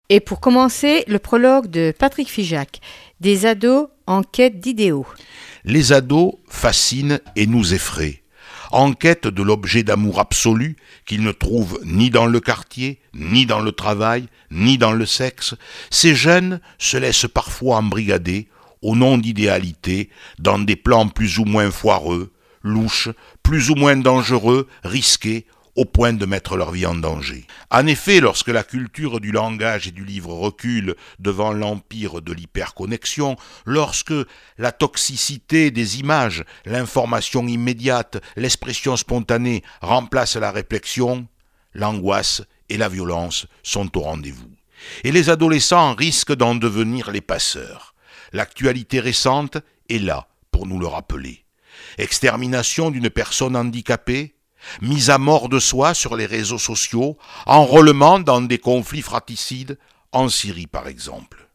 Et pour commencer, le prologue de Patrick Figeac, des ados en quête d'idéaux. Les ados fascinent et nous effraient. En quête de l'objet d'amour absolu qu'ils ne trouvent ni dans le quartier, ni dans le travail, ni dans le sexe, ces jeunes se laissent parfois embrigader, au nom d'idéalité, dans des plans plus ou moins foireux, louches, plus ou moins dangereux, risqués, au point de mettre leur vie en danger. En effet, lorsque la culture du langage et du livre recule devant l'empire de l'hyperconnexion, lorsque la toxicité des images, l'information immédiate, l'expression spontanée remplacent la réflexion, l'angoisse et la violence sont au rendez-vous. Et les adolescents risquent d'en devenir les passeurs. L'actualité récente est là pour nous le rappeler. Extermination d'une personne handicapée, mise à mort de soi sur les réseaux sociaux, enrôlement dans des conflits fratricides, en Syrie par exemple.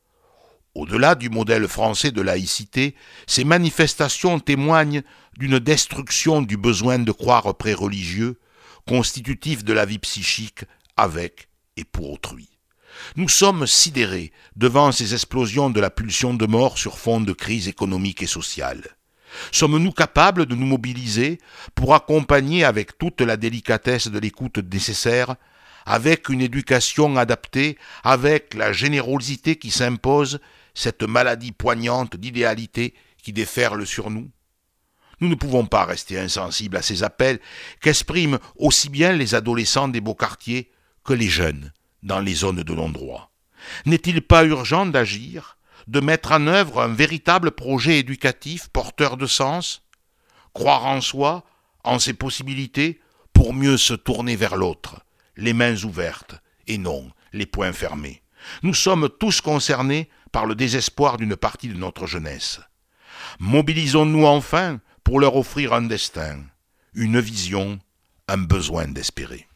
Au-delà du modèle français de laïcité, ces manifestations témoignent d'une destruction du besoin de croire pré-religieux, constitutif de la vie psychique avec et pour autrui. Nous sommes sidérés devant ces explosions de la pulsion de mort sur fond de crise économique et sociale. Sommes-nous capables de nous mobiliser pour accompagner avec toute la délicatesse de l'écoute nécessaire, avec une éducation adaptée, avec la générosité qui s'impose, cette maladie poignante d'idéalité qui déferle sur nous? Nous ne pouvons pas rester insensibles à ces appels qu'expriment aussi bien les adolescents des beaux quartiers que les jeunes dans les zones de non-droit. N'est-il pas urgent d'agir, de mettre en œuvre un véritable projet éducatif porteur de sens, croire en soi, en ses possibilités, pour mieux se tourner vers l'autre, les mains ouvertes et non les poings fermés. Nous sommes tous concernés par le désespoir d'une partie de notre jeunesse. Mobilisons-nous enfin pour leur offrir un destin, une vision, un besoin d'espérer.